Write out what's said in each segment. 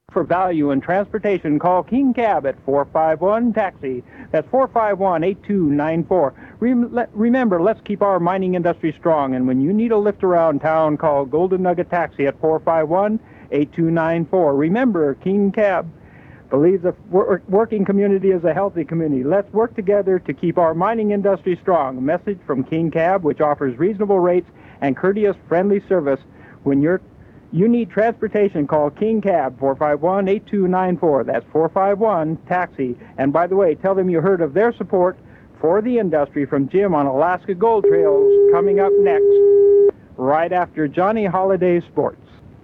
For value and transportation, call King Cab at 451-TAXI. That's 451-8294. Remember, let's keep our mining industry strong. And when you need a lift around town, call Golden Nugget Taxi at 451-8294. Remember, King Cab believes the working community is a healthy community. Let's work together to keep our mining industry strong. A message from King Cab, which offers reasonable rates and courteous, friendly service. When you need transportation, call King Cab, 451-8294. That's 451-TAXI. And by the way, tell them you heard of their support for the industry from Jim on Alaska Gold Trails, coming up next, right after Johnny Holiday Sports.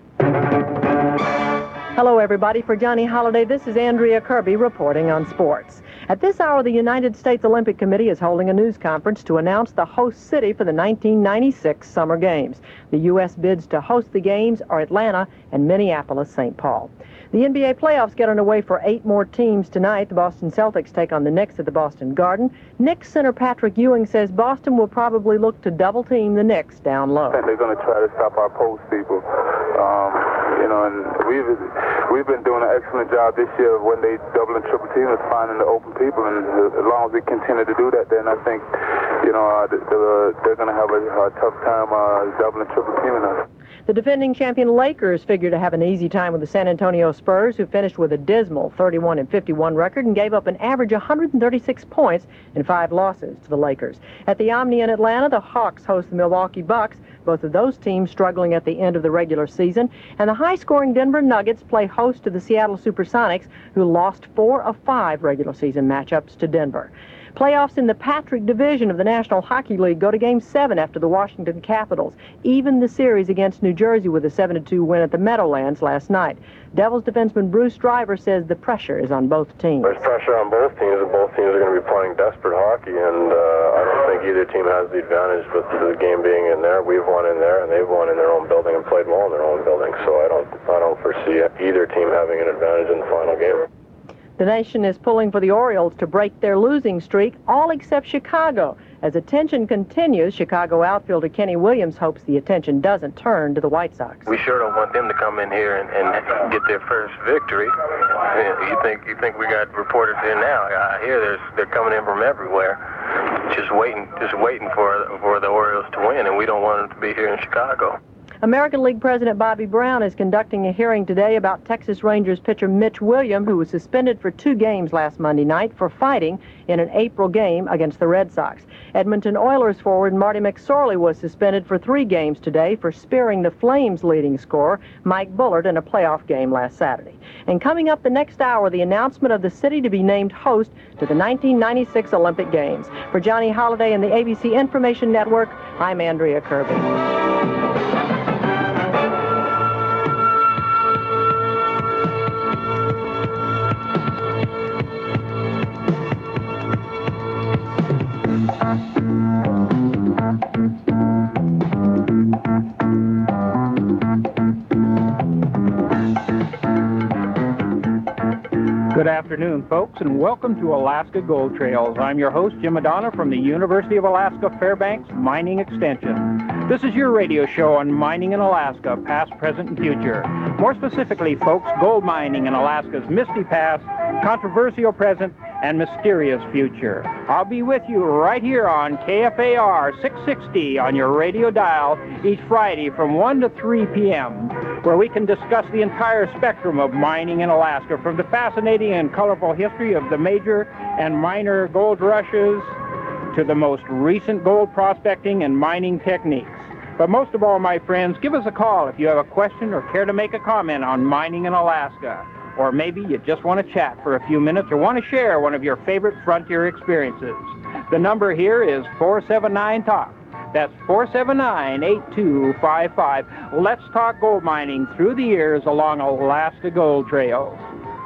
Hello, everybody. For Johnny Holiday, this is Andrea Kirby reporting on sports. At this hour, the United States Olympic Committee is holding a news conference to announce the host city for the 1996 Summer Games. The U.S. bids to host the Games are Atlanta and Minneapolis-St. Paul. The NBA playoffs get underway for 8 more teams tonight. The Boston Celtics take on the Knicks at the Boston Garden. Knicks center Patrick Ewing says Boston will probably look to double-team the Knicks down low. I think they're going to try to stop our post people. And we've been doing an excellent job this year when they double and triple team is finding the open people, and as long as we continue to do that, then I think, they're going to have a tough time double and triple teaming us. The defending champion Lakers figure to have an easy time with the San Antonio Spurs, who finished with a dismal 31-51 record and gave up an average 136 points in 5 losses to the Lakers. At the Omni in Atlanta, the Hawks host the Milwaukee Bucks, both of those teams struggling at the end of the regular season. And the high-scoring Denver Nuggets play host to the Seattle Supersonics, who lost 4 of 5 regular season matchups to Denver. Playoffs in the Patrick Division of the National Hockey League go to Game 7 after the Washington Capitals evened the series against New Jersey with a 7-2 win at the Meadowlands last night. Devils defenseman Bruce Driver says the pressure is on both teams. There's pressure on both teams, and both teams are going to be playing desperate hockey, and I don't think either team has the advantage with the game being in there. We've won in there, and they've won in their own building and played well in their own building, so I don't foresee either team having an advantage in the final game. The nation is pulling for the Orioles to break their losing streak, all except Chicago. As attention continues, Chicago outfielder Kenny Williams hopes the attention doesn't turn to the White Sox. We sure don't want them to come in here and get their first victory. You think we got reporters here now? I hear they're coming in from everywhere, just waiting for the Orioles to win, and we don't want them to be here in Chicago. American League President Bobby Brown is conducting a hearing today about Texas Rangers pitcher Mitch Williams, who was suspended for 2 games last Monday night for fighting in an April game against the Red Sox. Edmonton Oilers forward Marty McSorley was suspended for 3 games today for spearing the Flames' leading scorer, Mike Bullard, in a playoff game last Saturday. And coming up the next hour, the announcement of the city to be named host to the 1996 Olympic Games. For Johnny Holiday and the ABC Information Network, I'm Andrea Kirby. Good afternoon, folks, and welcome to Alaska Gold Trails. I'm your host, Jim Madonna, from the University of Alaska Fairbanks Mining Extension. This is your radio show on mining in Alaska, past, present, and future. More specifically, folks, gold mining in Alaska's Misty Past, controversial present, and mysterious future. I'll be with you right here on KFAR 660 on your radio dial each Friday from 1 to 3 p.m., where we can discuss the entire spectrum of mining in Alaska, from the fascinating and colorful history of the major and minor gold rushes to the most recent gold prospecting and mining techniques. But most of all, my friends, give us a call if you have a question or care to make a comment on mining in Alaska. Or maybe you just want to chat for a few minutes or want to share one of your favorite frontier experiences. The number here is 479-TALK. That's 479-8255. Let's talk gold mining through the years along Alaska Gold Trails.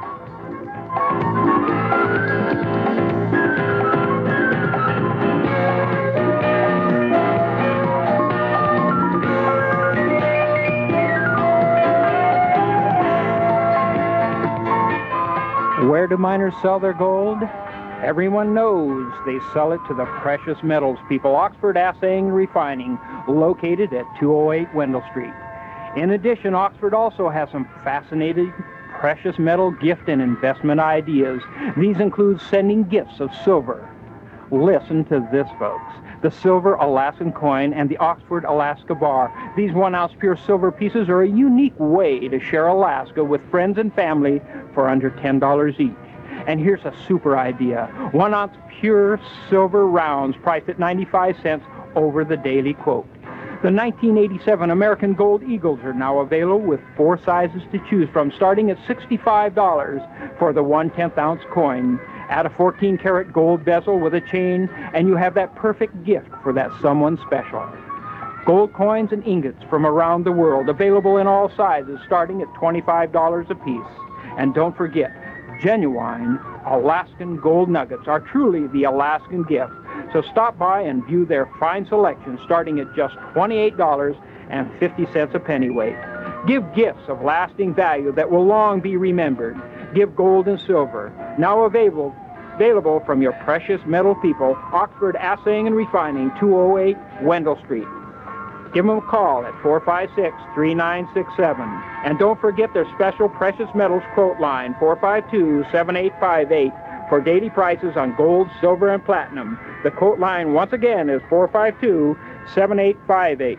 Where do miners sell their gold? Everyone knows they sell it to the precious metals people, Oxford Assaying and Refining, located at 208 Wendell Street. In addition, Oxford also has some fascinating precious metal gift and investment ideas. These include sending gifts of silver. Listen to this, folks. The silver Alaskan coin and the Oxford Alaska bar. These 1-ounce pure silver pieces are a unique way to share Alaska with friends and family for under $10 each. And here's a super idea. 1-ounce pure silver rounds priced at 95 cents over the daily quote. The 1987 American Gold Eagles are now available with 4 sizes to choose from, starting at $65 for the 1/10 ounce coin. Add a 14-karat gold bezel with a chain, and you have that perfect gift for that someone special. Gold coins and ingots from around the world, available in all sizes, starting at $25 a piece. And don't forget, genuine Alaskan gold nuggets are truly the Alaskan gift. So stop by and view their fine selection, starting at just $28.50 a pennyweight. Give gifts of lasting value that will long be remembered. Give gold and silver, now available from your precious metal people, Oxford Assaying and Refining, 208 Wendell Street. Give them a call at 456-3967. And don't forget their special precious metals quote line, 452-7858, for daily prices on gold, silver, and platinum. The quote line, once again, is 452-7858.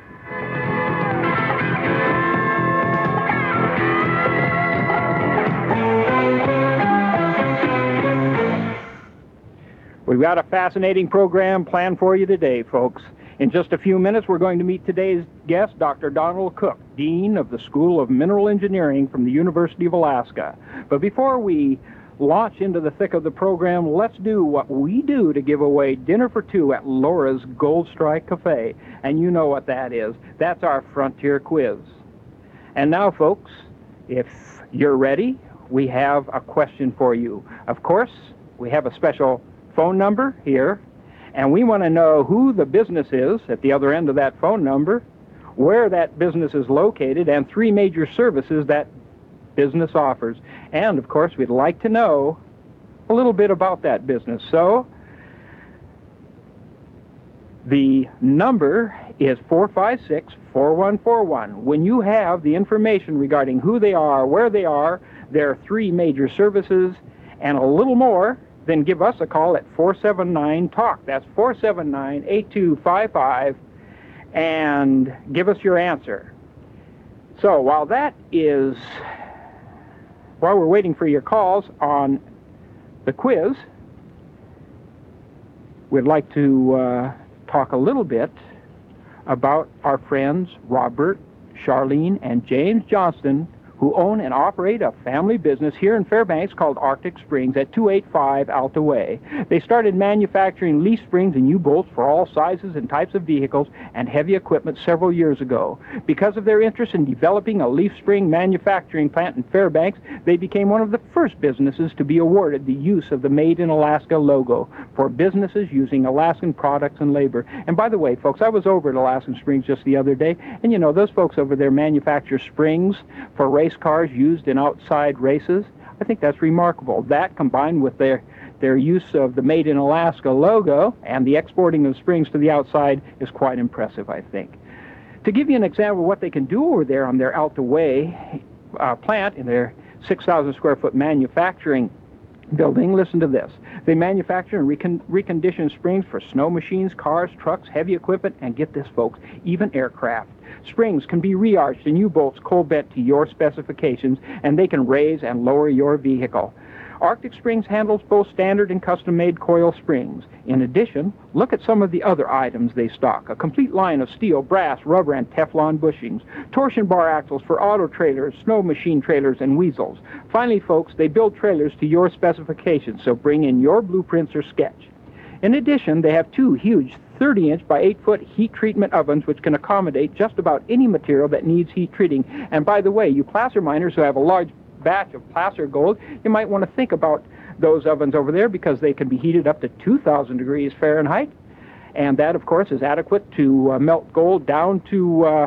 We've got a fascinating program planned for you today, folks. In just a few minutes, we're going to meet today's guest, Dr. Donald Cook, Dean of the School of Mineral Engineering from the University of Alaska. But before we launch into the thick of the program, let's do what we do to give away dinner for 2 at Laura's Gold Strike Cafe. And you know what that is. That's our Frontier Quiz. And now, folks, if you're ready, we have a question for you. Of course, we have a special phone number here, and we want to know who the business is at the other end of that phone number, where that business is located, and 3 major services that business offers. And, of course, we'd like to know a little bit about that business. So, the number is 456-4141. When you have the information regarding who they are, where they are, their 3 major services, and a little more, then give us a call at 479-TALK. That's 479-8255, and give us your answer. So while we're waiting for your calls on the quiz, we'd like to talk a little bit about our friends Robert, Charlene, and James Johnston, who own and operate a family business here in Fairbanks called Arctic Springs at 285 Alta Way. They started manufacturing leaf springs and U-bolts for all sizes and types of vehicles and heavy equipment several years ago. Because of their interest in developing a leaf spring manufacturing plant in Fairbanks, they became one of the first businesses to be awarded the use of the Made in Alaska logo for businesses using Alaskan products and labor. And by the way, folks, I was over at Alaskan Springs just the other day, and you know, those folks over there manufacture springs for race cars used in outside races. I think that's remarkable. That, combined with their use of the Made in Alaska logo and the exporting of springs to the outside, is quite impressive, I think. To give you an example of what they can do over there on their Alta Way plant in their 6,000 square foot manufacturing building, listen to this. They manufacture and recondition springs for snow machines, cars, trucks, heavy equipment, and get this, folks, even aircraft. Springs can be re-arched and U-bolts cold bent to your specifications, and they can raise and lower your vehicle. Arctic Springs handles both standard and custom-made coil springs. In addition, look at some of the other items they stock. A complete line of steel, brass, rubber, and Teflon bushings. Torsion bar axles for auto trailers, snow machine trailers, and weasels. Finally, folks, they build trailers to your specifications, so bring in your blueprints or sketch. In addition, they have 2 huge 30-inch by 8-foot heat treatment ovens which can accommodate just about any material that needs heat treating. And by the way, you placer miners who have a large batch of placer gold, you might want to think about those ovens over there because they can be heated up to 2,000 degrees Fahrenheit. And that, of course, is adequate to melt gold down to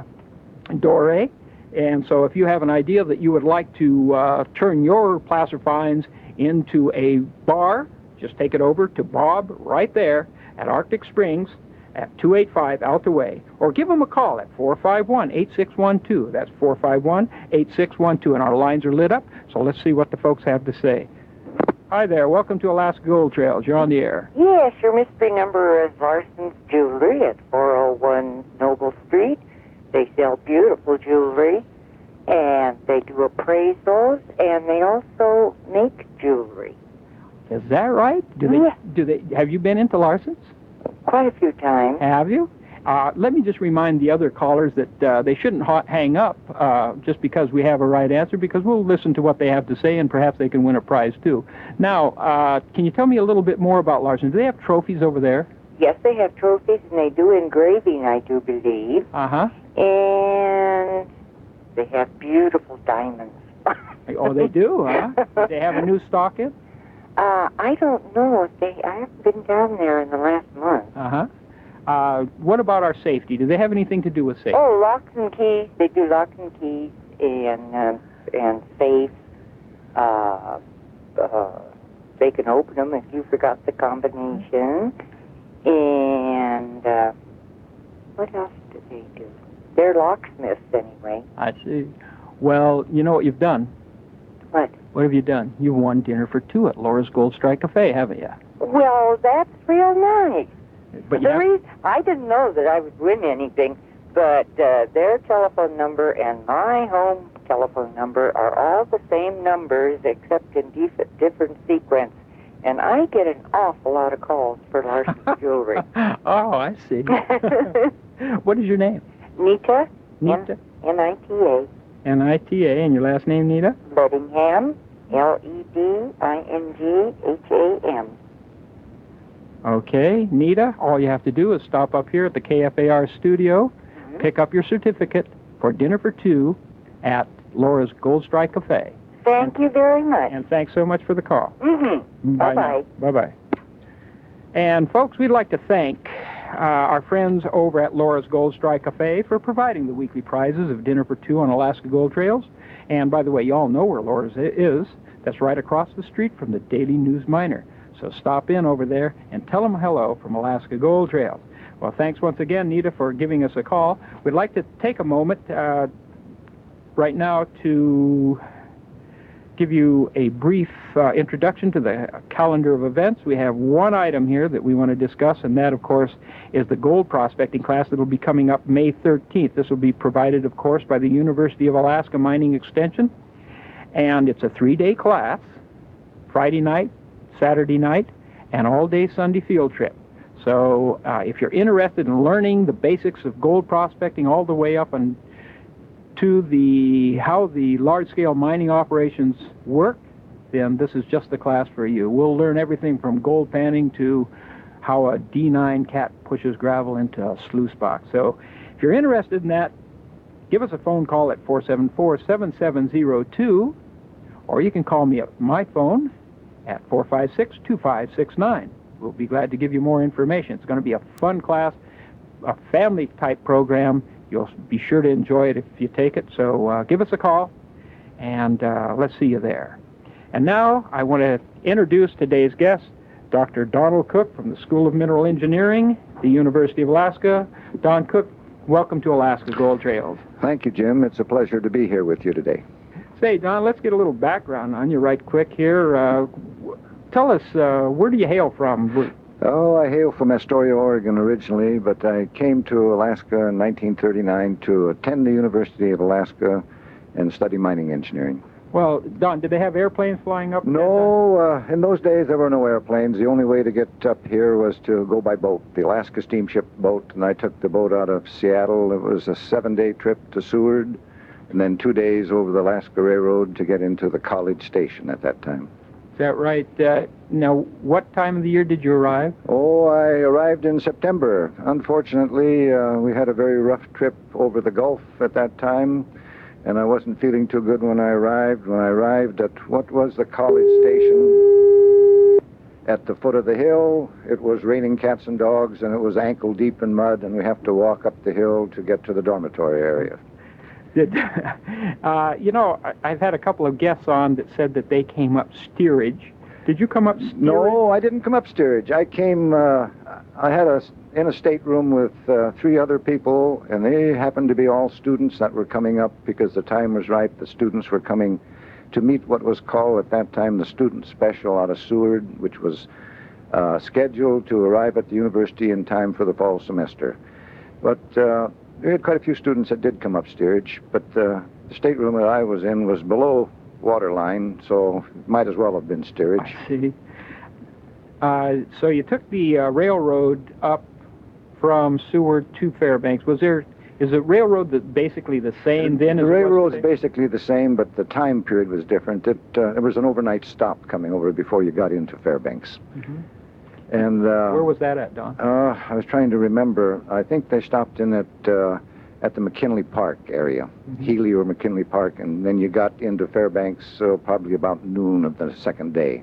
doré. And so if you have an idea that you would like to turn your placer fines into a bar, just take it over to Bob right there at Arctic Springs, at 285 Alta Way, or give them a call at 451-8612. That's 451-8612, and our lines are lit up, so let's see what the folks have to say. Hi there, welcome to Alaska Gold Trails. You're on the air. Yes, your mystery number is Larson's Jewelry at 401 Noble Street. They sell beautiful jewelry, and they do appraisals, and they also make jewelry. Is that right? Have you been into Larson's? Quite a few times. Have you? Let me just remind the other callers that they shouldn't hang up just because we have a right answer, because we'll listen to what they have to say, and perhaps they can win a prize, too. Now, can you tell me a little bit more about Larson? Do they have trophies over there? Yes, they have trophies, and they do engraving, I do believe. Uh-huh. And they have beautiful diamonds. Oh, they do, huh? Do they have a new stock in? I don't know if I haven't been down there in the last month. Uh-huh. What about our safety? Do they have anything to do with safety? Oh, locks and keys. They do locks and keys and safes. They can open them if you forgot the combination. And what else do they do? They're locksmiths anyway. I see. Well, you know what you've done? What? What have you done? You've won dinner for two at Laura's Gold Strike Cafe, haven't you? Well, that's real nice. But I didn't know that I would win anything, but their telephone number and my home telephone number are all the same numbers except in different sequence. And I get an awful lot of calls for Larson's Jewelry. Oh, I see. What is your name? Nita. Nita. N-I-T-A. N-I-T-A. And your last name, Nita? Ledingham. L-E-D-I-N-G-H-A-M. Okay, Nita, all you have to do is stop up here at the KFAR studio, pick up your certificate for dinner for two at Laura's Gold Strike Cafe. Thank you very much. And thanks so much for the call. Mm-hmm. Bye-bye. Bye-bye. And, folks, we'd like to thank our friends over at Laura's Gold Strike Cafe for providing the weekly prizes of dinner for two on Alaska Gold Trails. And, by the way, you all know where Laura's is. That's right across the street from the Daily News Miner. So stop in over there and tell them hello from Alaska Gold Trails. Well, thanks once again, Nita, for giving us a call. We'd like to take a moment right now to give you a brief introduction to the calendar of events. We have one item here that we want to discuss, and that, of course, is the gold prospecting class that will be coming up May 13th. This will be provided, of course, by the University of Alaska Mining Extension, and it's a 3-day class, Friday night, Saturday night, and all-day Sunday field trip. So if you're interested in learning the basics of gold prospecting all the way up and to how the large-scale mining operations work, then this is just the class for you. We'll learn everything from gold panning to how a D9 cat pushes gravel into a sluice box. So if you're interested in that, give us a phone call at 474-7702, or you can call me at my phone at 456-2569. We'll be glad to give you more information. It's going to be a fun class, a family-type program. You'll be sure to enjoy it if you take it. So give us a call, and let's see you there. And now I want to introduce today's guest, Dr. Donald Cook from the School of Mineral Engineering, the University of Alaska. Don Cook, welcome to Alaska Gold Trails. Thank you, Jim. It's a pleasure to be here with you today. Say, Don, let's get a little background on you right quick here. Tell us, where do you hail from? Oh, I hail from Astoria, Oregon originally, but I came to Alaska in 1939 to attend the University of Alaska and study mining engineering. Well, Don, did they have airplanes flying up? No, in those days there were no airplanes. The only way to get up here was to go by boat, the Alaska Steamship boat, and I took the boat out of Seattle. It was a 7-day trip to Seward, and then 2 days over the Alaska Railroad to get into the College Station at that time. Is that right? Now, what time of the year did you arrive? Oh, I arrived in September. Unfortunately, we had a very rough trip over the Gulf at that time, and I wasn't feeling too good when I arrived. When I arrived at what was the College Station, at the foot of the hill, it was raining cats and dogs, and it was ankle deep in mud, and we have to walk up the hill to get to the dormitory area. I've had a couple of guests on that said that they came up steerage. Did you come up steerage? No, I didn't come up steerage. I came I had in a stateroom with 3 other people, and they happened to be all students that were coming up because the time was right. The students were coming to meet what was called at that time the Student Special out of Seward, which was scheduled to arrive at the university in time for the fall semester. But we had quite a few students that did come up steerage, but the stateroom that I was in was below waterline, so it might as well have been steerage. I see. So you took the railroad up from Seward to Fairbanks. Is the railroad basically the same then? The railroad's basically the same, but the time period was different. There was an overnight stop coming over before you got into Fairbanks. Mm-hmm. And where was that at, Don? I was trying to remember. I think they stopped in at the McKinley Park area, mm-hmm. Healy or McKinley Park, and then you got into Fairbanks probably about noon of the second day.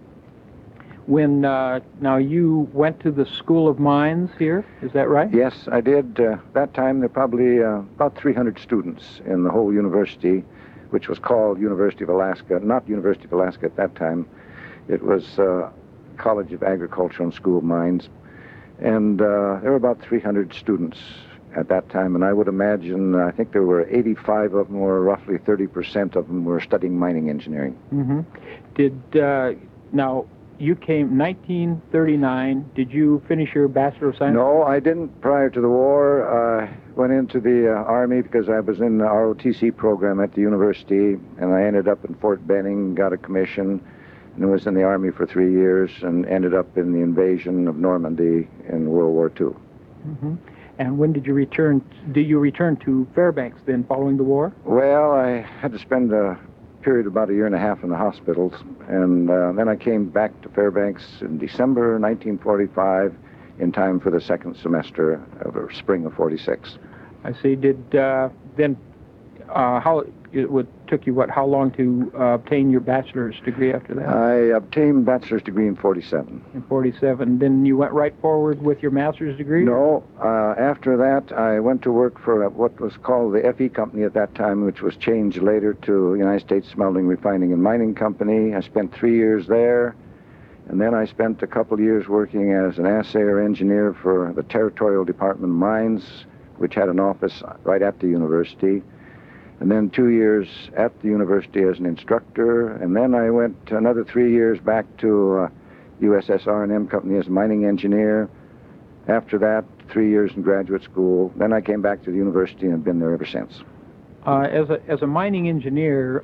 When now you went to the School of Mines here, is that right? Yes, I did. That time there were probably about 300 students in the whole university, which was called University of Alaska. Not University of Alaska at that time. It was College of Agriculture and School of Mines. And there were about 300 students at that time, and I would imagine, I think there were 85 of them, or roughly 30% of them were studying mining engineering. Mm-hmm. Now, you came 1939. Did you finish your Bachelor of Science? No, I didn't prior to the war. I went into the Army because I was in the ROTC program at the university, and I ended up in Fort Benning, got a commission, and was in the Army for 3 years, and ended up in the invasion of Normandy in World War II. Mm-hmm. And when did you return? Did you return to Fairbanks then following the war? Well, I had to spend a period about 1.5 years in the hospitals, and then I came back to Fairbanks in December 1945 in time for the second semester of spring of 46. I see. Did then how it took you how long to obtain your bachelor's degree after that? I obtained bachelor's degree in 47. In 47. Then you went right forward with your master's degree? No. After that, I went to work for what was called the FE Company at that time, which was changed later to United States Smelting, Refining, and Mining Company. I spent 3 years there, and then I spent a couple of years working as an assayer engineer for the Territorial Department of Mines, which had an office right at the university. And then 2 years at the university as an instructor, and then I went another 3 years back to USS R&M Company as a mining engineer. After that, 3 years in graduate school. Then I came back to the university and have been there ever since. As a mining engineer,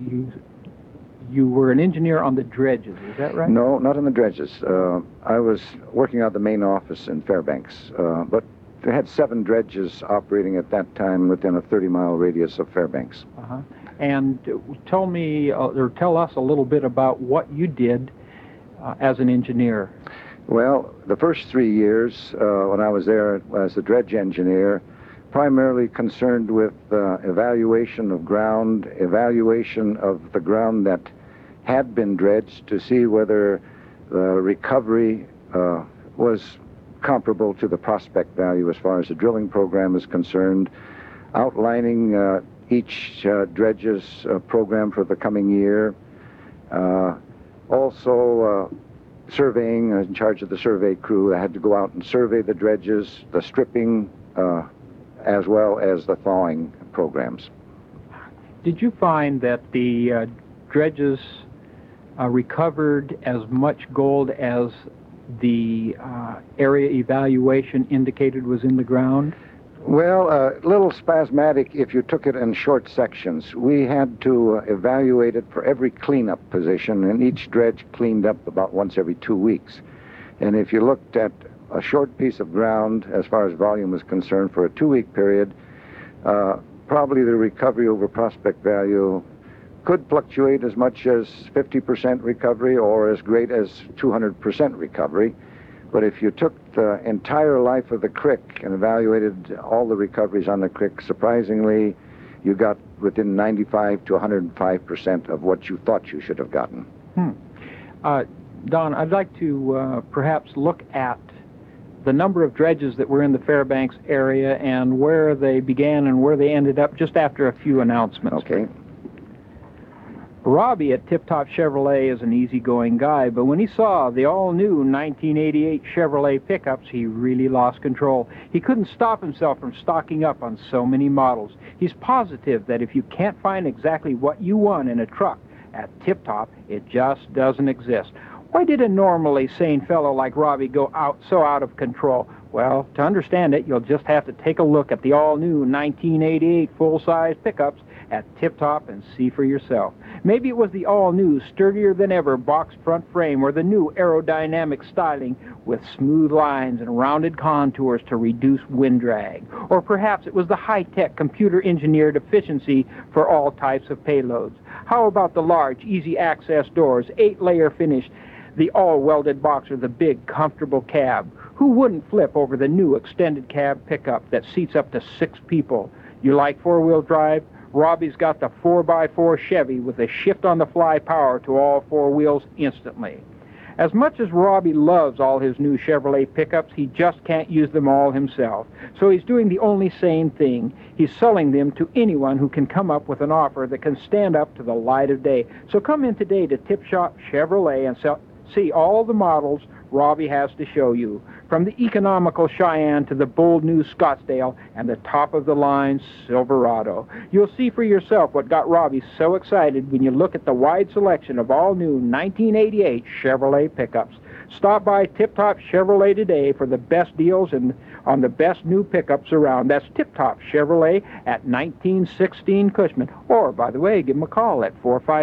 you were an engineer on the dredges, is that right? No, not on the dredges. I was working out of the main office in Fairbanks, but they had 7 dredges operating at that time within a 30-mile radius of Fairbanks. Uh-huh. And tell me, or tell us a little bit about what you did as an engineer. Well, the first 3 years when I was there as a dredge engineer, primarily concerned with evaluation of ground, evaluation of the ground that had been dredged to see whether the recovery was comparable to the prospect value as far as the drilling program is concerned, outlining each dredge's program for the coming year. Also surveying, in charge of the survey crew. I had to go out and survey the dredges, the stripping, as well as the thawing programs. Did you find that the dredges recovered as much gold as the area evaluation indicated was in the ground? Well, a little spasmodic if you took it in short sections. We had to evaluate it for every cleanup position, and each dredge cleaned up about once every 2 weeks. And if you looked at a short piece of ground, as far as volume was concerned, for a 2-week period, probably the recovery over prospect value could fluctuate as much as 50% recovery or as great as 200% recovery. But if you took the entire life of the creek and evaluated all the recoveries on the creek, surprisingly, you got within 95 to 105% of what you thought you should have gotten. Don, I'd like to perhaps look at the number of dredges that were in the Fairbanks area and where they began and where they ended up just after a few announcements. Okay. Robbie at Tip Top Chevrolet is an easygoing guy, but when he saw the all-new 1988 Chevrolet pickups, he really lost control. He couldn't stop himself from stocking up on so many models. He's positive that if you can't find exactly what you want in a truck at Tip Top, it just doesn't exist. Why did a normally sane fellow like Robbie go so out of control? Well, to understand it, you'll just have to take a look at the all-new 1988 full-size pickups at Tip Top and see for yourself. Maybe it was the all-new, sturdier-than-ever box front frame or the new aerodynamic styling with smooth lines and rounded contours to reduce wind drag. Or perhaps it was the high-tech, computer-engineered efficiency for all types of payloads. How about the large, easy-access doors, 8-layer finish, the all-welded box, or the big, comfortable cab? Who wouldn't flip over the new extended cab pickup that seats up to 6 people? You like four-wheel drive? Robbie's got the 4x4 Chevy with a shift-on-the-fly power to all 4 wheels instantly. As much as Robbie loves all his new Chevrolet pickups, he just can't use them all himself. So he's doing the only sane thing. He's selling them to anyone who can come up with an offer that can stand up to the light of day. So come in today to Tip Shop Chevrolet and see all the models Robbie has to show you, from the economical Cheyenne to the bold new Scottsdale and the top-of-the-line Silverado. You'll see for yourself what got Robbie so excited when you look at the wide selection of all-new 1988 Chevrolet pickups. Stop by Tip Top Chevrolet today for the best deals on the best new pickups around. That's Tip Top Chevrolet at 1916 Cushman. Or, by the way, give them a call at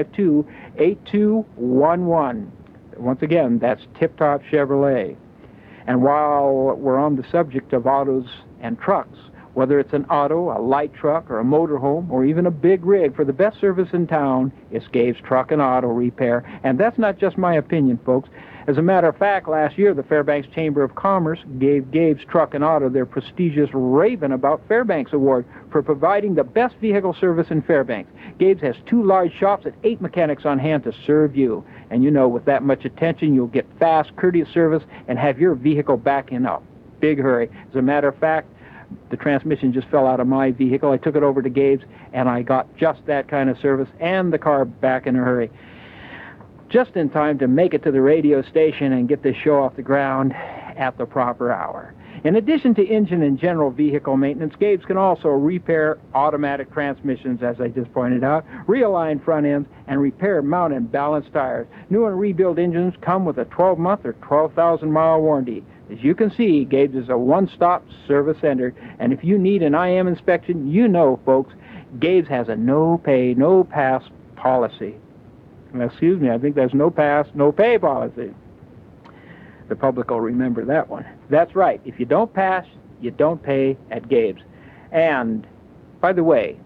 452-8211. Once again, that's Tip Top Chevrolet. And while we're on the subject of autos and trucks, whether it's an auto, a light truck, or a motorhome, or even a big rig, for the best service in town, it's Gabe's Truck and Auto Repair. And that's not just my opinion, folks. As a matter of fact, last year, the Fairbanks Chamber of Commerce gave Gabe's Truck and Auto their prestigious Raven About Fairbanks Award for providing the best vehicle service in Fairbanks. Gabe's has 2 large shops and 8 mechanics on hand to serve you. And you know, with that much attention, you'll get fast, courteous service and have your vehicle back in a big hurry. As a matter of fact, the transmission just fell out of my vehicle. I took it over to Gabe's, and I got just that kind of service and the car back in a hurry. Just in time to make it to the radio station and get this show off the ground at the proper hour. In addition to engine and general vehicle maintenance, Gabe's can also repair automatic transmissions, as I just pointed out, realign front ends, and repair mount and balance tires. New and rebuilt engines come with a 12-month or 12,000-mile warranty. As you can see, Gabe's is a one-stop service center, and if you need an IM inspection, you know, folks, Gabe's has a no-pay, no-pass policy. Excuse me, I think there's no pass, no pay policy. The public will remember that one. That's right. If you don't pass, you don't pay at Gabe's. And, by the way,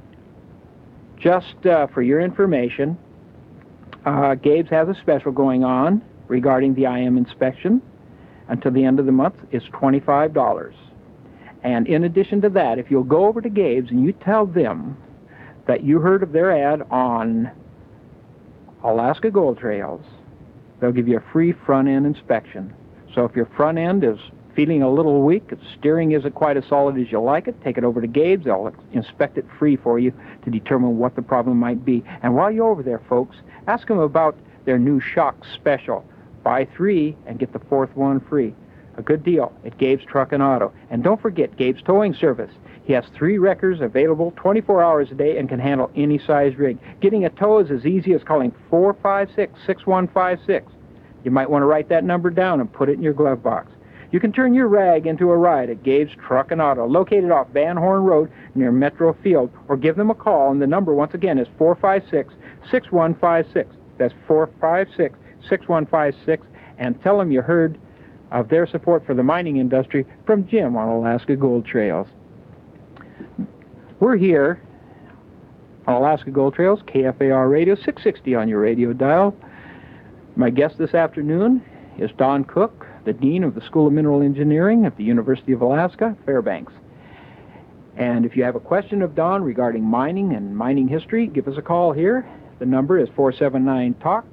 just for your information, Gabe's has a special going on regarding the IM inspection. Until the end of the month, it's $25. And in addition to that, if you'll go over to Gabe's and you tell them that you heard of their ad on Alaska Gold Trails, they'll give you a free front-end inspection. So if your front end is feeling a little weak, if steering isn't quite as solid as you like it, take it over to Gabe's. They'll inspect it free for you to determine what the problem might be. And while you're over there, folks, ask them about their new shock special. Buy 3 and get the 4th one free. A good deal at Gabe's Truck and Auto. And don't forget Gabe's Towing Service. He has 3 wreckers available 24 hours a day and can handle any size rig. Getting a tow is as easy as calling 456-6156. You might want to write that number down and put it in your glove box. You can turn your rag into a ride at Gabe's Truck and Auto, located off Van Horn Road near Metro Field, or give them a call, and the number, once again, is 456-6156. That's 456-6156, and tell them you heard of their support for the mining industry from Jim on Alaska Gold Trails. We're here on Alaska Gold Trails, KFAR Radio, 660 on your radio dial. My guest this afternoon is Don Cook, the Dean of the School of Mineral Engineering at the University of Alaska, Fairbanks. And if you have a question of Don regarding mining and mining history, give us a call here. The number is 479-TALK,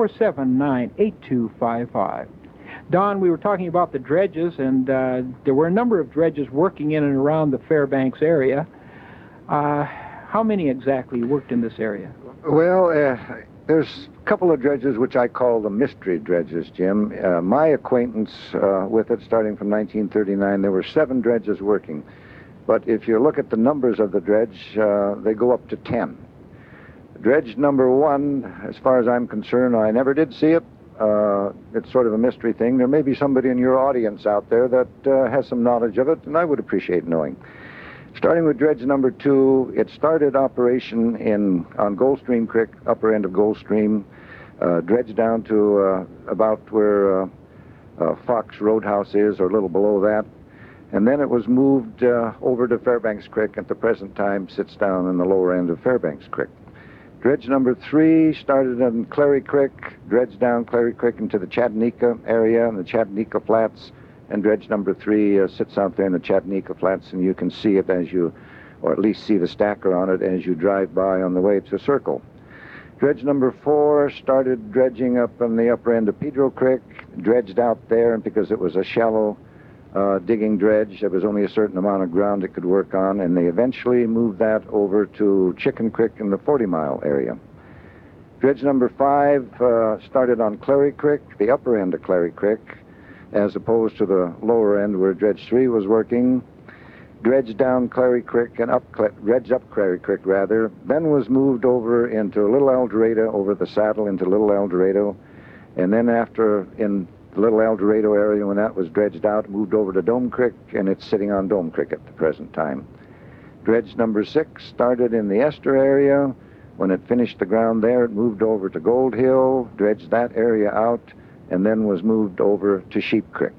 479-8255. Don, we were talking about the dredges, and there were a number of dredges working in and around the Fairbanks area. How many exactly worked in this area? Well, there's a couple of dredges which I call the mystery dredges, Jim. My acquaintance with it, starting from 1939, there were 7 dredges working. But if you look at the numbers of the dredge, they go up to 10. Dredge number 1, as far as I'm concerned, I never did see it. It's sort of a mystery thing. There may be somebody in your audience out there that has some knowledge of it, and I would appreciate knowing. Starting with dredge number 2, it started operation on Goldstream Creek, upper end of Goldstream, dredged down to about where Fox Roadhouse is, or a little below that. And then it was moved over to Fairbanks Creek. At the present time, sits down in the lower end of Fairbanks Creek. Dredge number 3 started on Clary Creek, dredged down Clary Creek into the Chattanooga area and the Chattanooga Flats. And dredge number 3 sits out there in the Chattanooga Flats, and you can see it or at least see the stacker on it as you drive by on the way to Circle. Dredge number 4 started dredging up on the upper end of Pedro Creek, dredged out there, and because it was a shallow digging dredge, there was only a certain amount of ground it could work on, and they eventually moved that over to Chicken Creek in the 40-mile area. Dredge number 5 started on Clary Creek, the upper end of Clary Creek, as opposed to the lower end where dredge 3 was working. Dredged down Clary Creek and dredged up Clary Creek, rather. Then was moved over into Little El Dorado, over the saddle into Little El Dorado. And then after, in the Little El Dorado area, when that was dredged out, moved over to Dome Creek, and it's sitting on Dome Creek at the present time. Dredge number 6 started in the Ester area. When it finished the ground there, it moved over to Gold Hill, dredged that area out, and then was moved over to Sheep Creek.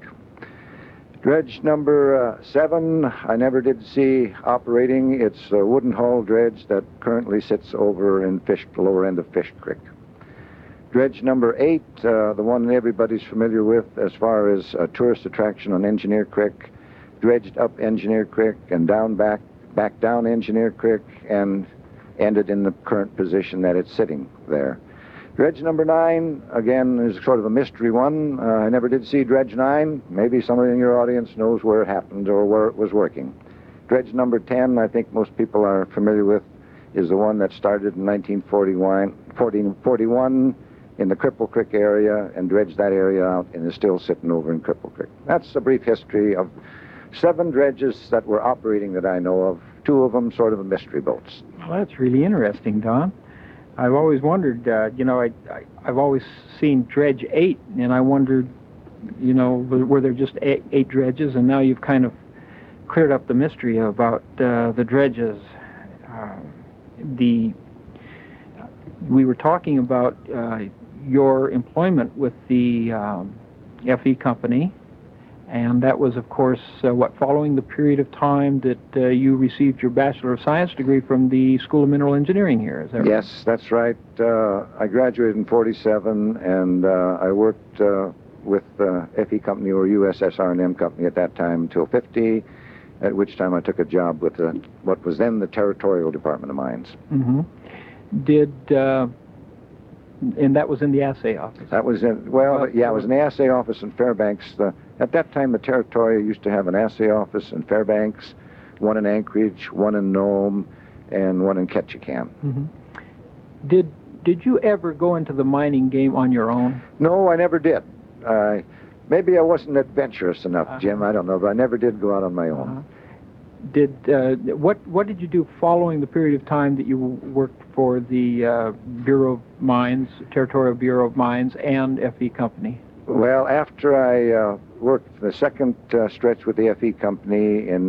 Dredge number 7, I never did see operating. It's a wooden hull dredge that currently sits over in the lower end of Fish Creek. Dredge number 8, the one everybody's familiar with as far as a tourist attraction on Engineer Creek, dredged up Engineer Creek and back down Engineer Creek, and ended in the current position that it's sitting there. Dredge number 9, again, is sort of a mystery one. I never did see dredge 9. Maybe somebody in your audience knows where it happened or where it was working. Dredge number 10, I think most people are familiar with, is the one that started in 1941 in the Cripple Creek area and dredged that area out and is still sitting over in Cripple Creek. That's a brief history of 7 dredges that were operating that I know of, 2 of them sort of mystery boats. Well, that's really interesting, Don. I've always wondered, I've always seen dredge 8, and I wondered, were there just 8 dredges, and now you've kind of cleared up the mystery about the dredges. We were talking about your employment with the FE company, and that was, of course, following the period of time that you received your Bachelor of Science degree from the School of Mineral Engineering here, is that right? Yes, that's right. I graduated in 47, and I worked with the FE company, or USSR&M company at that time, until 50, at which time I took a job with what was then the Territorial Department of Mines. Mm-hmm. And that was in the assay office? That was it was in the assay office in Fairbanks. At that time, the Territorial used to have an assay office in Fairbanks, one in Anchorage, one in Nome, and one in Ketchikan. Mm-hmm. Did you ever go into the mining game on your own? No, I never did. Maybe I wasn't adventurous enough, Jim. I don't know, but I never did go out on my own. What did you do following the period of time that you worked for the Bureau of Mines, Territorial Bureau of Mines, and FE Company? Well, after I worked the second stretch with the FE Company in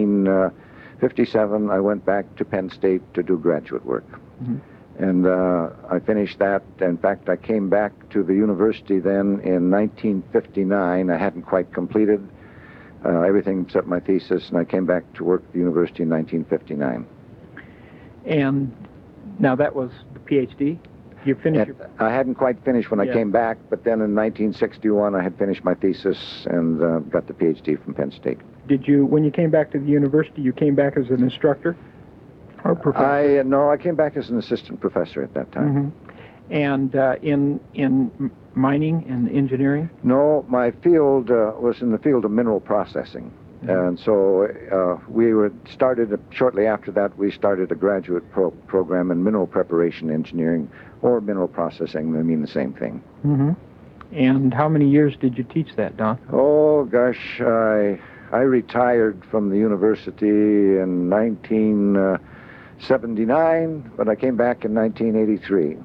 1957, I went back to Penn State to do graduate work. Mm-hmm. And I finished that. In fact, I came back to the university then in 1959. I hadn't quite completed everything except my thesis, and I came back to work at the university in 1959. And now that was the PhD? You finished I hadn't quite finished when I came back, but then in 1961 I had finished my thesis and got the PhD from Penn State. When you came back to the university, you came back as an instructor or professor? No, I came back as an assistant professor at that time. Mm-hmm. And in mining and engineering? No, my field was in the field of mineral processing. And so shortly after that, we started a graduate program in mineral preparation engineering or mineral processing. They mean the same thing. Mm-hmm. And how many years did you teach that, Don? Oh, gosh, I retired from the university in 1979, but I came back in 1983.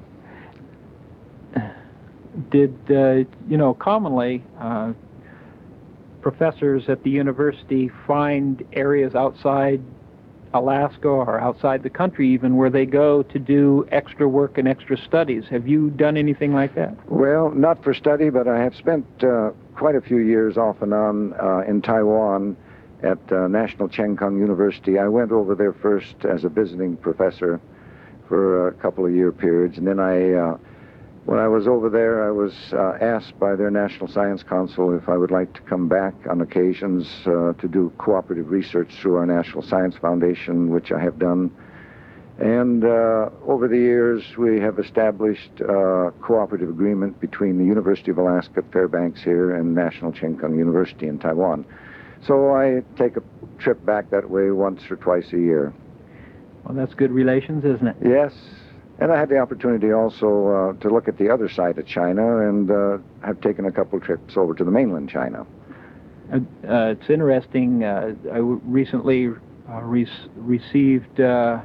Did, commonly professors at the university find areas outside Alaska or outside the country even where they go to do extra work and extra studies? Have you done anything like that? Well, not for study, but I have spent quite a few years off and on in Taiwan at National Cheng Kung University. I went over there first as a visiting professor for a couple of year periods, and then when I was over there, I was asked by their National Science Council if I would like to come back on occasions to do cooperative research through our National Science Foundation, which I have done. And over the years, we have established a cooperative agreement between the University of Alaska at Fairbanks here and National Cheng Kung University in Taiwan. So I take a trip back that way once or twice a year. Well, that's good relations, isn't it? Yes. And I had the opportunity also to look at the other side of China, and have taken a couple trips over to the mainland China. It's interesting. I recently received the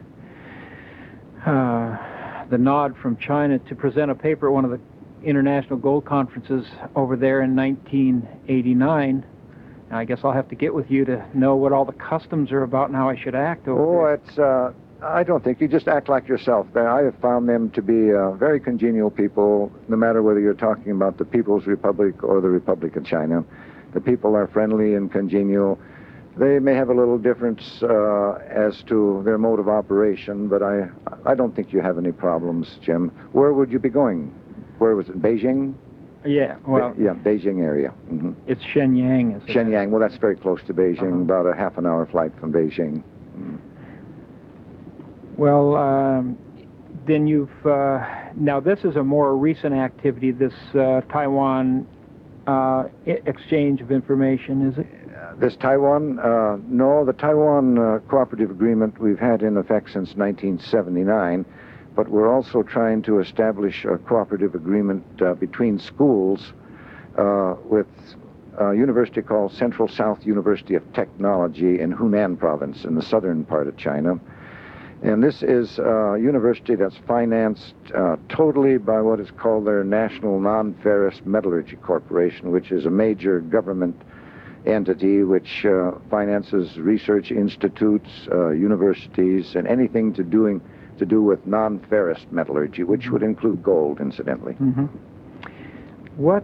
nod from China to present a paper at one of the international gold conferences over there in 1989. I guess I'll have to get with you to know what all the customs are about and how I should act over there. I don't think. You just act like yourself. I have found them to be very congenial people, no matter whether you're talking about the People's Republic or the Republic of China. The people are friendly and congenial. They may have a little difference as to their mode of operation, but I don't think you have any problems, Jim. Where would you be going? Where was it? Beijing? Yeah, well... Beijing area. Mm-hmm. It's Shenyang, isn't it? Shenyang. Well, that's very close to Beijing, about a half an hour flight from Beijing. Mm-hmm. Well, then you've... now, this is a more recent activity, this Taiwan exchange of information, is it? This Taiwan? No, the Taiwan Cooperative Agreement we've had in effect since 1979, but we're also trying to establish a cooperative agreement between schools with a university called Central South University of Technology in Hunan Province in the southern part of China. And this is a university that's financed totally by what is called their National Non-Ferrous Metallurgy Corporation, which is a major government entity which finances research institutes, universities, and anything to do with non-ferrous metallurgy, which would include gold, incidentally. Mm-hmm. What,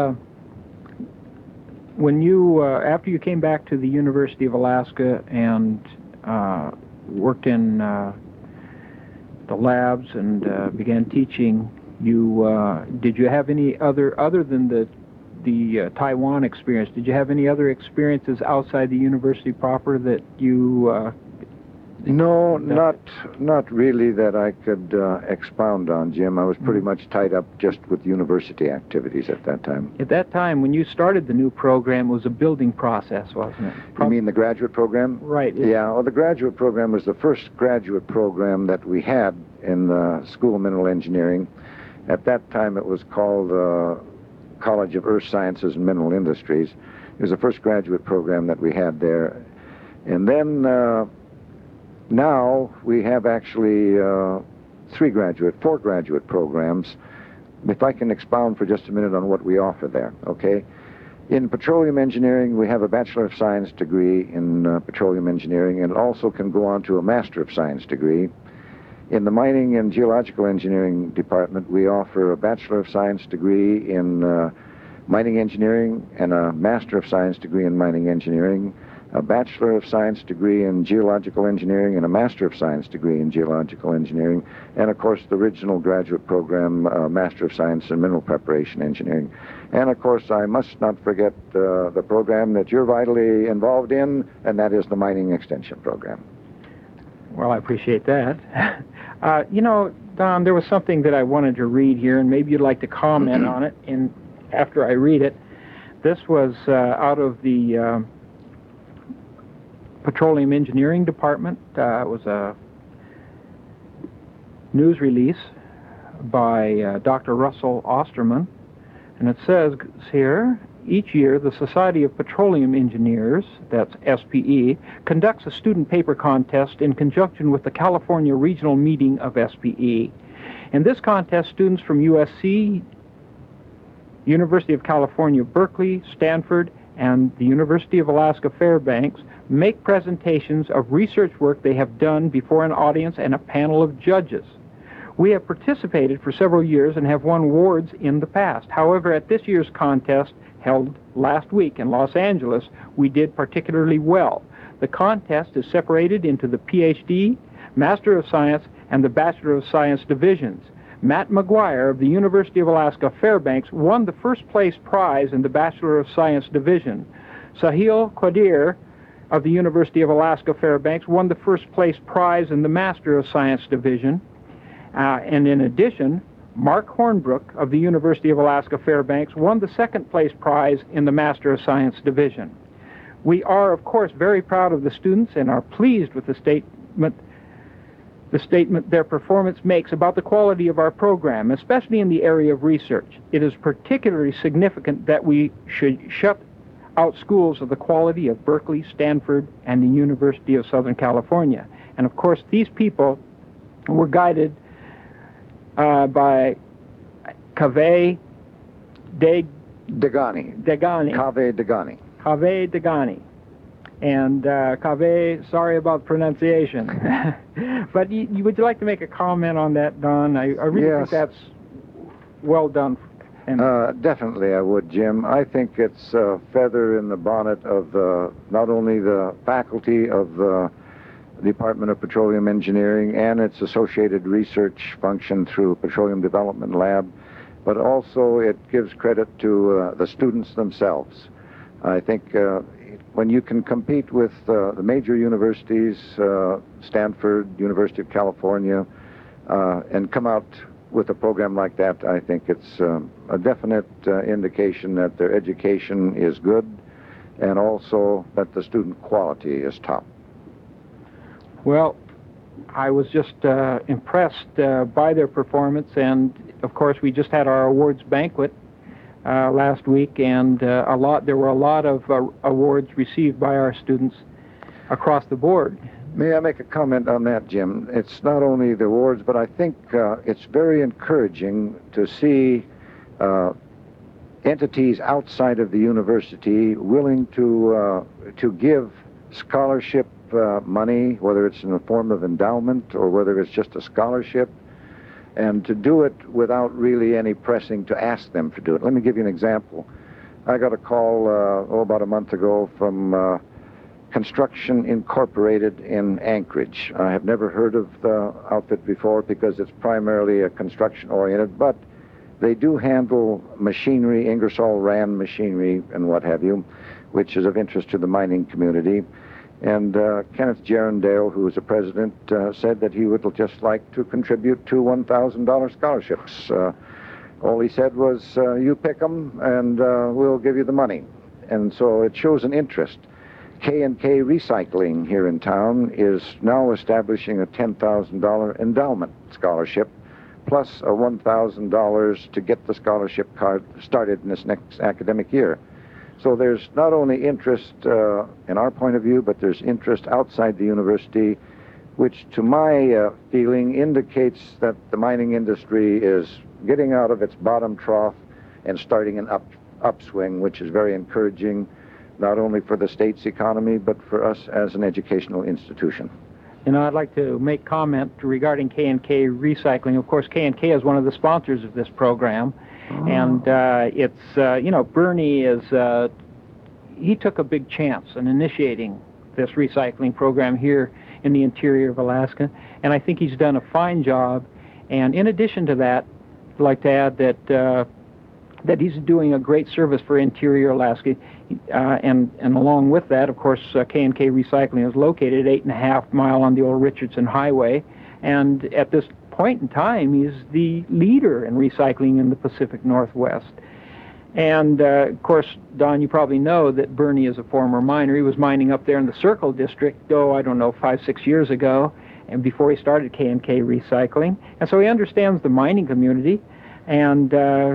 when you, after you came back to the University of Alaska and worked in the labs and began teaching, did you have any other than the Taiwan experience, did you have any other experiences outside the university proper that you... No, not really that I could expound on, Jim. I was pretty much tied up just with university activities at that time. At that time, when you started the new program, it was a building process, wasn't it? You mean the graduate program? Right. Yeah, well, the graduate program was the first graduate program that we had in the School of Mineral Engineering. At that time, it was called College of Earth Sciences and Mineral Industries. It was the first graduate program that we had there. And then... now we have actually four graduate programs. If I can expound for just a minute on what we offer there, okay? In petroleum engineering, we have a Bachelor of Science degree in petroleum engineering, and also can go on to a Master of Science degree. In the mining and geological engineering department, we offer a Bachelor of Science degree in mining engineering and a Master of Science degree in mining engineering, a Bachelor of Science degree in geological engineering and a Master of Science degree in geological engineering, and of course the original graduate program, Master of Science in Mineral Preparation Engineering. And of course I must not forget the program that you're vitally involved in, and that is the Mining Extension Program. Well, I appreciate that. Don, there was something that I wanted to read here, and maybe you'd like to comment on it. And after I read it, this was out of the Petroleum Engineering Department. It was a news release by Dr. Russell Osterman, and it says here, each year the Society of Petroleum Engineers, that's SPE, conducts a student paper contest in conjunction with the California Regional Meeting of SPE. In this contest, students from USC, University of California, Berkeley, Stanford, and the University of Alaska Fairbanks make presentations of research work they have done before an audience and a panel of judges. We have participated for several years and have won awards in the past. However, at this year's contest, held last week in Los Angeles, we did particularly well. The contest is separated into the PhD, Master of Science, and the Bachelor of Science divisions. Matt McGuire of the University of Alaska Fairbanks won the first place prize in the Bachelor of Science division. Sahil Qadir of the University of Alaska Fairbanks won the first place prize in the Master of Science division. And in addition, Mark Hornbrook of the University of Alaska Fairbanks won the second place prize in the Master of Science division. We are, of course, very proud of the students and are pleased with the statement their performance makes about the quality of our program, especially in the area of research. It is particularly significant that we should shut out schools of the quality of Berkeley, Stanford, and the University of Southern California. And of course, these people were guided by Kaveh Degani. Kaveh Degani. Kaveh Degani. And Kaveh, sorry about pronunciation. But would you like to make a comment on that, Don? I really think that's well done. Definitely I would, Jim. I think it's a feather in the bonnet of not only the faculty of the Department of Petroleum Engineering and its associated research function through Petroleum Development Lab, but also it gives credit to the students themselves. I think when you can compete with the major universities, Stanford, University of California, and come out with a program like that, I think it's a definite indication that their education is good and also that the student quality is top. Well, I was just impressed by their performance, and of course we just had our awards banquet last week, and there were a lot of awards received by our students across the board. May I make a comment on that, Jim? It's not only the awards, but I think it's very encouraging to see entities outside of the university willing to give scholarship money, whether it's in the form of endowment or whether it's just a scholarship, and to do it without really any pressing to ask them to do it. Let me give you an example. I got a call about a month ago from Construction Incorporated in Anchorage. I have never heard of the outfit before because it's primarily a construction-oriented, but they do handle machinery, Ingersoll Rand machinery and what have you, which is of interest to the mining community. And Kenneth Gerondale, who is the president, said that he would just like to contribute two $1,000 scholarships. All he said was, you pick them and we'll give you the money. And so it shows an interest. K&K Recycling here in town is now establishing a $10,000 endowment scholarship, plus a $1,000 to get the scholarship card started in this next academic year. So there's not only interest in our point of view, but there's interest outside the university, which to my feeling indicates that the mining industry is getting out of its bottom trough and starting an upswing, which is very encouraging, not only for the state's economy, but for us as an educational institution. You know, I'd like to make comment regarding K&K Recycling. Of course, K&K is one of the sponsors of this program. And it's, Bernie is, he took a big chance in initiating this recycling program here in the interior of Alaska, and I think he's done a fine job. And in addition to that, I'd like to add that he's doing a great service for interior Alaska, and along with that, of course, K&K Recycling is located 8.5 miles on the old Richardson Highway, and at this point in time, he's the leader in recycling in the Pacific Northwest. And, of course, Don, you probably know that Bernie is a former miner. He was mining up there in the Circle District, I don't know, 5-6 years ago, and before he started K&K Recycling. And so he understands the mining community. And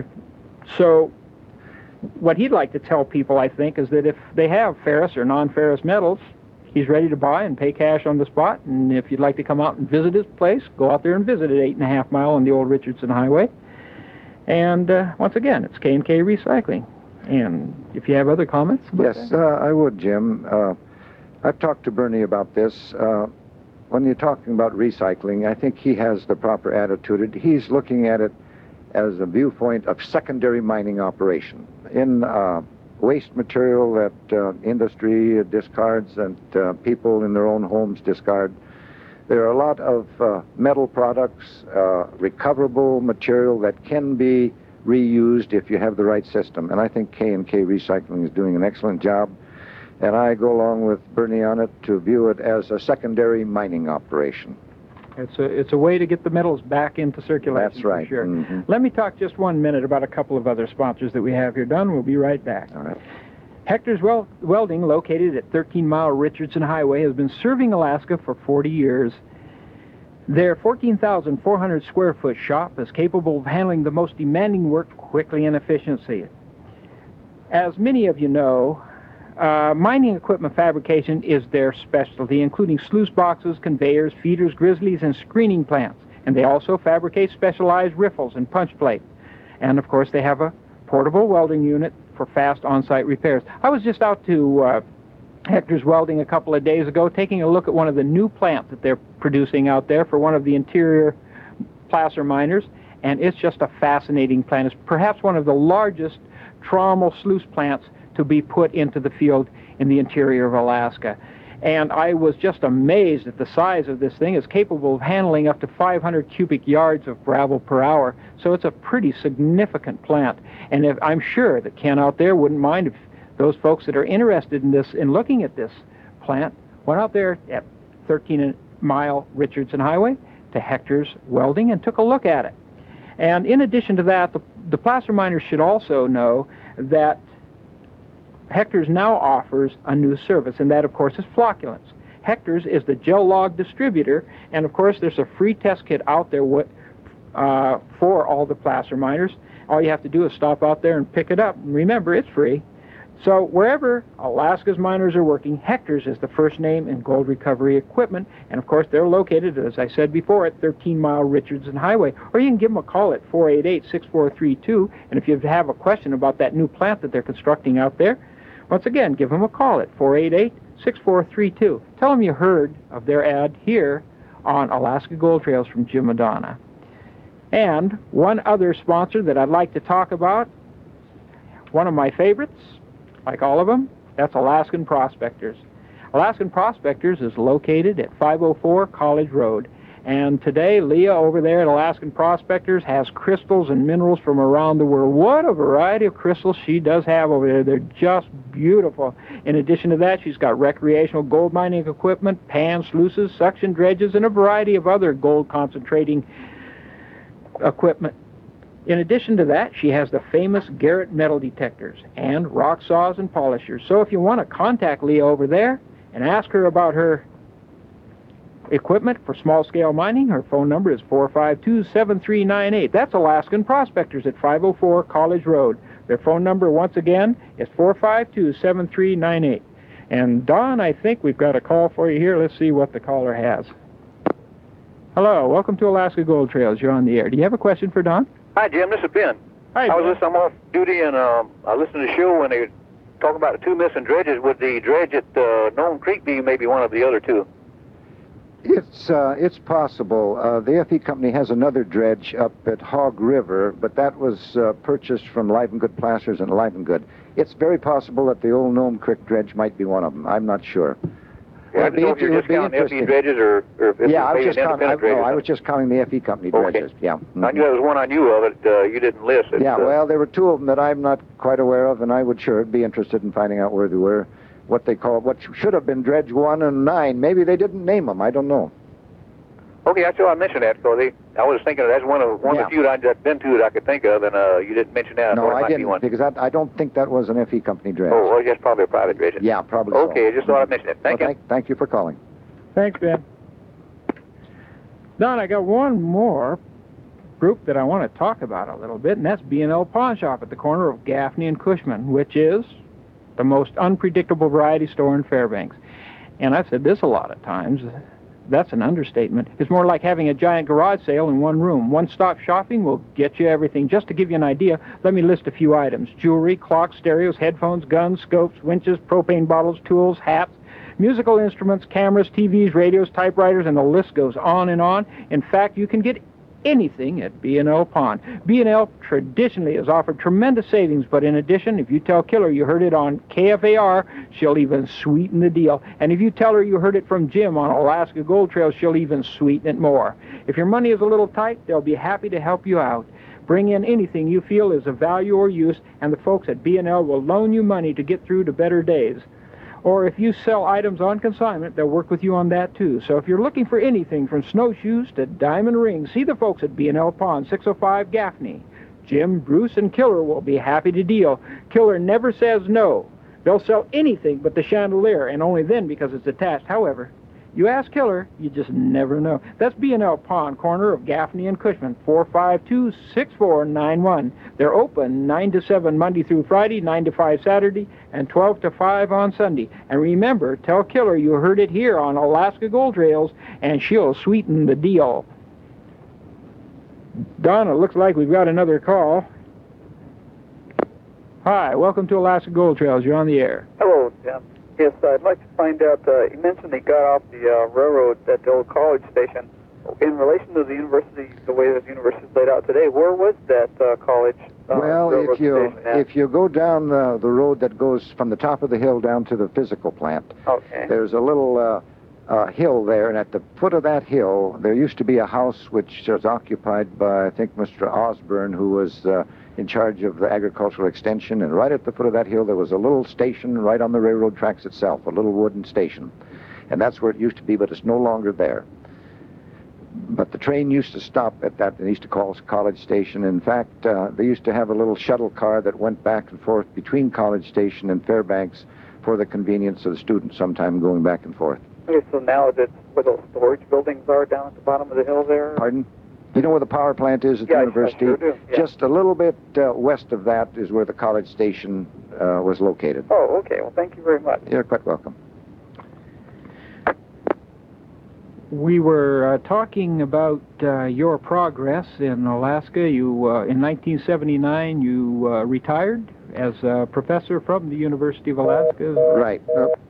so what he'd like to tell people, I think, is that if they have ferrous or non-ferrous metals, he's ready to buy and pay cash on the spot. And if you'd like to come out and visit his place, go out there and visit it, 8.5 Mile on the old Richardson Highway. And once again, it's K&K Recycling. And if you have other comments about Yes, I would, Jim. I've talked to Bernie about this. When you're talking about recycling, I think he has the proper attitude. He's looking at it as a viewpoint of secondary mining operation. In waste material that industry discards and people in their own homes discard, there are a lot of metal products, recoverable material that can be reused if you have the right system. And I think K&K Recycling is doing an excellent job. And I go along with Bernie on it to view it as a secondary mining operation. It's a way to get the metals back into circulation. That's right. For sure. Mm-hmm. Let me talk just 1 minute about a couple of other sponsors that we have here. Don, we'll be right back. All right. Hector's Welding, located at 13 Mile Richardson Highway, has been serving Alaska for 40 years. Their 14,400 square foot shop is capable of handling the most demanding work quickly and efficiently. As many of you know, mining equipment fabrication is their specialty, including sluice boxes, conveyors, feeders, grizzlies, and screening plants. And they also fabricate specialized riffles and punch plates. And, of course, they have a portable welding unit for fast on-site repairs. I was just out to Hector's Welding a couple of days ago, taking a look at one of the new plants that they're producing out there for one of the interior placer miners, and it's just a fascinating plant. It's perhaps one of the largest trommel sluice plants to be put into the field in the interior of Alaska. And I was just amazed at the size of this thing. It's capable of handling up to 500 cubic yards of gravel per hour, so it's a pretty significant plant. And I'm sure that Ken out there wouldn't mind if those folks that are interested in this, in looking at this plant, went out there at 13 Mile Richardson Highway to Hector's Welding and took a look at it. And in addition to that, the placer miners should also know that Hector's now offers a new service, and that, of course, is flocculants. Hector's is the gel log distributor, and, of course, there's a free test kit out there for all the placer miners. All you have to do is stop out there and pick it up. And remember, it's free. So wherever Alaska's miners are working, Hector's is the first name in gold recovery equipment, and, of course, they're located, as I said before, at 13 Mile Richardson Highway. Or you can give them a call at 488-6432, and if you have a question about that new plant that they're constructing out there, once again, give them a call at 488-6432. Tell them you heard of their ad here on Alaska Gold Trails from Jim Madonna. And one other sponsor that I'd like to talk about, one of my favorites, like all of them, that's Alaskan Prospectors. Alaskan Prospectors is located at 504 College Road. And today, Leah over there at Alaskan Prospectors has crystals and minerals from around the world. What a variety of crystals she does have over there. They're just beautiful. In addition to that, she's got recreational gold mining equipment, pans, sluices, suction dredges, and a variety of other gold concentrating equipment. In addition to that, she has the famous Garrett metal detectors and rock saws and polishers. So if you want to contact Leah over there and ask her about her equipment for small-scale mining, her phone number is 452-7398. That's Alaskan Prospectors at 504 College Road. Their phone number, once again, is 452-7398. And, Don, I think we've got a call for you here. Let's see what the caller has. Hello, welcome to Alaska Gold Trails. You're on the air. Do you have a question for Don? Hi, Jim. This is Ben. Hi, I was listening, I'm off duty, and I listened to the show when they talk about the two missing dredges. Would the dredge at Nome Creek be maybe one of the other two? It's possible. The FE company has another dredge up at Hog River, but that was purchased from Livengood Placers and Livengood. It's very possible that the old Nome Creek dredge might be one of them. I'm not sure. Yeah, I don't know if you're just counting the FE dredges or if it's I was just counting. dredges. I was just counting the FE company dredges. Yeah. Mm-hmm. I knew that was one I knew of. You didn't list it. Yeah. Well, there were two of them that I'm not quite aware of, and I would sure be interested in finding out where they were. What they call, what should have been Dredge 1 and 9. Maybe they didn't name them. I don't know. Okay, that's why I mentioned that, because I was thinking that's one of the few that I've been to that I could think of, and you didn't mention that. No, I might didn't, be one. because I don't think that was an FE company dredge. Oh, well, that's probably a private dredge. Yeah, probably Okay, so. I just thought I'd mention it. Thank you. Thank you for calling. Thanks, Ben. Don, I got one more group that I want to talk about a little bit, and that's B&L Pawn Shop at the corner of Gaffney and Cushman, which is the most unpredictable variety store in Fairbanks. And I've said this a lot of times. That's an understatement. It's more like having a giant garage sale in one room. One-stop shopping will get you everything. Just to give you an idea, let me list a few items. Jewelry, clocks, stereos, headphones, guns, scopes, winches, propane bottles, tools, hats, musical instruments, cameras, TVs, radios, typewriters, and the list goes on and on. In fact, you can get anything at B&L Pawn. B&L traditionally has offered tremendous savings, but in addition, if you tell Killer you heard it on KFAR, she'll even sweeten the deal. And if you tell her you heard it from Jim on Alaska Gold Trail, she'll even sweeten it more. If your money is a little tight, they'll be happy to help you out. Bring in anything you feel is of value or use, and the folks at B&L will loan you money to get through to better days. Or if you sell items on consignment, they'll work with you on that too. So if you're looking for anything from snowshoes to diamond rings, see the folks at B&L Pawn, 605 Gaffney. Jim, Bruce, and Killer will be happy to deal. Killer never says no. They'll sell anything but the chandelier, and only then because it's attached. However, you ask Killer, you just never know. That's B&L Pawn, corner of Gaffney and Cushman, 452-6491. They're open 9 to 7 Monday through Friday, 9 to 5 Saturday, and 12 to 5 on Sunday. And remember, tell Killer you heard it here on Alaska Gold Trails, and she'll sweeten the deal. Don, it looks like we've got another call. Hi, welcome to Alaska Gold Trails. You're on the air. Hello, Jim. Yes, I'd like to find out, you mentioned they got off the railroad at the old college station. In relation to the university, the way the university is laid out today, where was that college Well, if you go down the road that goes from the top of the hill down to the physical plant, okay, there's a little hill there, and at the foot of that hill, there used to be a house which was occupied by, I think, Mr. Osborne, who was in charge of the agricultural extension, and right at the foot of that hill there was a little station right on the railroad tracks itself, a little wooden station. And that's where it used to be, but it's no longer there. But the train used to stop at that, they used to call it College Station. In fact, they used to have a little shuttle car that went back and forth between College Station and Fairbanks for the convenience of the students, sometime going back and forth. Okay, so now that's where those storage buildings are down at the bottom of the hill there? Pardon? You know where the power plant is at the university? I sure do. Yeah. Just a little bit west of that is where the College Station was located. Oh, okay. Well, thank you very much. You're quite welcome. We were talking about your progress in Alaska. You, in 1979, you retired as a professor from the University of Alaska. Right.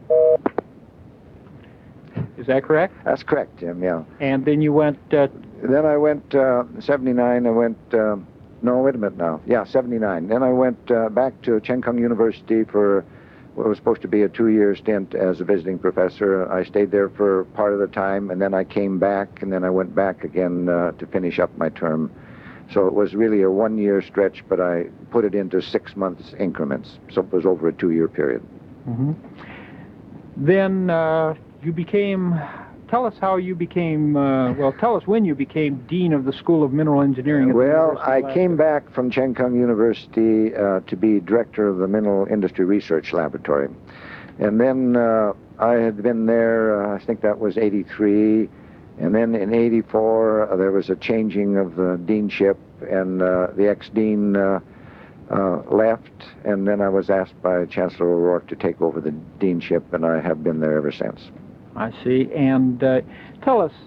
Is that correct? That's correct, Jim, yeah. And then you went... Then I went, 79, I went, no, wait a minute now. Yeah, 79. Then I went back to Cheng Kung University for what was supposed to be a 2-year stint as a visiting professor. I stayed there for part of the time, and then I came back, and then I went back again to finish up my term. So it was really a 1-year stretch, but I put it into 6 months increments. So it was over a 2-year period. Mm-hmm. Then you became... Tell us how you became, tell us when you became Dean of the School of Mineral Engineering at the University of Alaska. I came back from Cheng Kung University to be director of the Mineral Industry Research Laboratory. And then I had been there, I think that was 83, and then in 84 there was a changing of the deanship, and the ex-dean left, and then I was asked by Chancellor O'Rourke to take over the deanship, and I have been there ever since. I see. And tell us,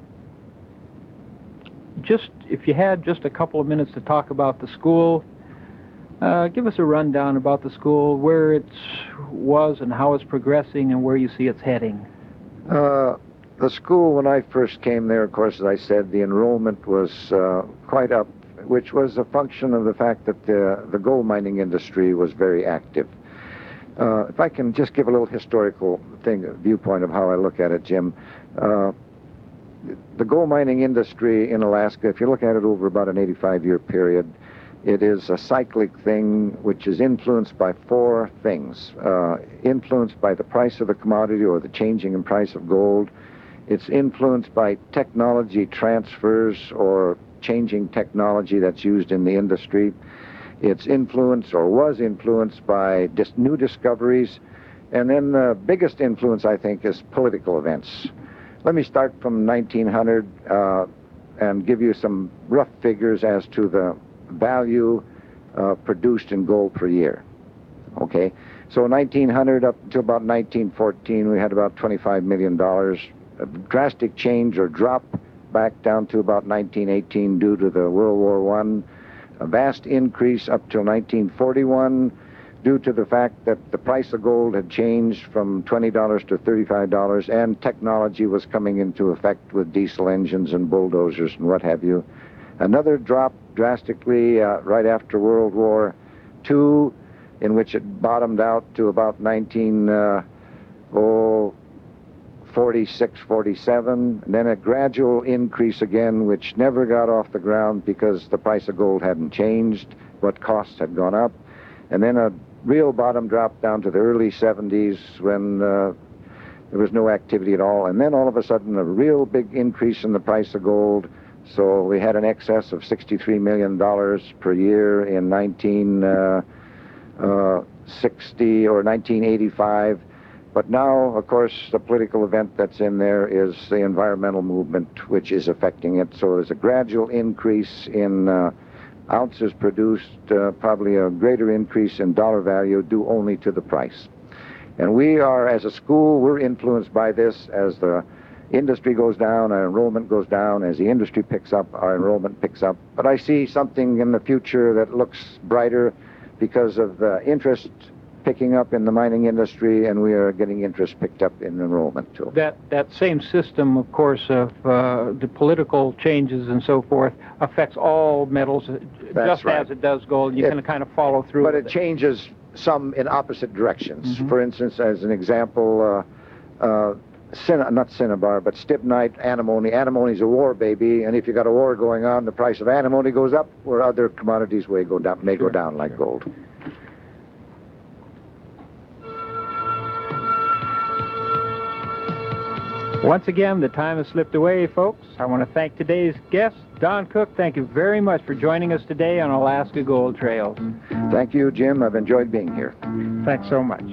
just if you had just a couple of minutes to talk about the school, give us a rundown about the school, where it was and how it's progressing and where you see it's heading. The school, when I first came there, of course, as I said, the enrollment was quite up, which was a function of the fact that the gold mining industry was very active. If I can just give a little historical viewpoint of how I look at it, Jim. The gold mining industry in Alaska, if you look at it over about an 85-year period, it is a cyclic thing which is influenced by 4 things. Influenced by the price of the commodity or the changing in price of gold. It's influenced by technology transfers or changing technology that's used in the industry. It's influenced or was influenced by new discoveries. And then the biggest influence, I think, is political events. Let me start from 1900 and give you some rough figures as to the value produced in gold per year. Okay, so 1900 up to about 1914, we had about $25 million. A drastic change or drop back down to about 1918 due to the World War I. A vast increase up till 1941 due to the fact that the price of gold had changed from $20 to $35, and technology was coming into effect with diesel engines and bulldozers and what have you. Another drop drastically right after World War II, in which it bottomed out to about 1946, 47, and then a gradual increase again, which never got off the ground because the price of gold hadn't changed, but costs had gone up, and then a real bottom drop down to the early 70s when there was no activity at all, and then all of a sudden a real big increase in the price of gold. So we had an excess of $63 million per year in 1960 or 1985. But now, of course, the political event that's in there is the environmental movement, which is affecting it. So there's a gradual increase in ounces produced, probably a greater increase in dollar value due only to the price. And we are, as a school, we're influenced by this. As the industry goes down, our enrollment goes down. As the industry picks up, our enrollment picks up. But I see something in the future that looks brighter because of the interest picking up in the mining industry, and we are getting interest picked up in enrollment too. That same system, of course, of the political changes and so forth affects all metals just right. As it does gold. You can kind of follow through. But it changes some in opposite directions. Mm-hmm. For instance, as an example, not cinnabar, but stibnite, antimony. Antimony is a war baby, and if you got a war going on, the price of antimony goes up, where other commodities may go down, like gold. Once again, the time has slipped away, folks. I want to thank today's guest, Don Cook. Thank you very much for joining us today on Alaska Gold Trails. Thank you, Jim. I've enjoyed being here. Thanks so much.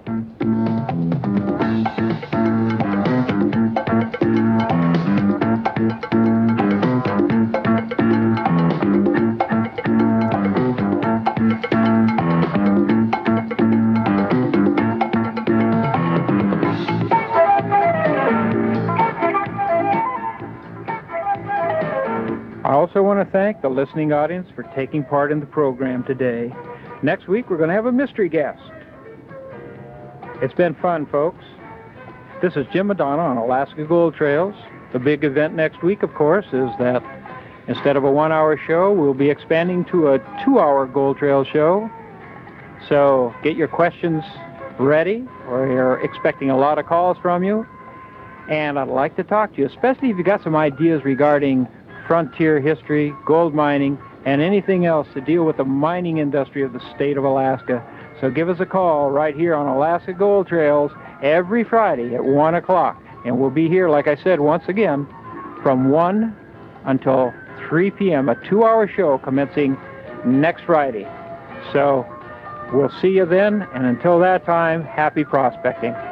I also want to thank the listening audience for taking part in the program today. Next week, we're going to have a mystery guest. It's been fun, folks. This is Jim Madonna on Alaska Gold Trails. The big event next week, of course, is that instead of a 1-hour show, we'll be expanding to a 2-hour Gold Trail show. So get your questions ready. We're expecting a lot of calls from you. And I'd like to talk to you, especially if you got some ideas regarding frontier history, gold mining, and anything else to deal with the mining industry of the state of Alaska. So give us a call right here on Alaska Gold Trails every Friday at 1 o'clock. And we'll be here, like I said, once again, from 1 until 3 p.m., a 2-hour show commencing next Friday. So we'll see you then, and until that time, happy prospecting.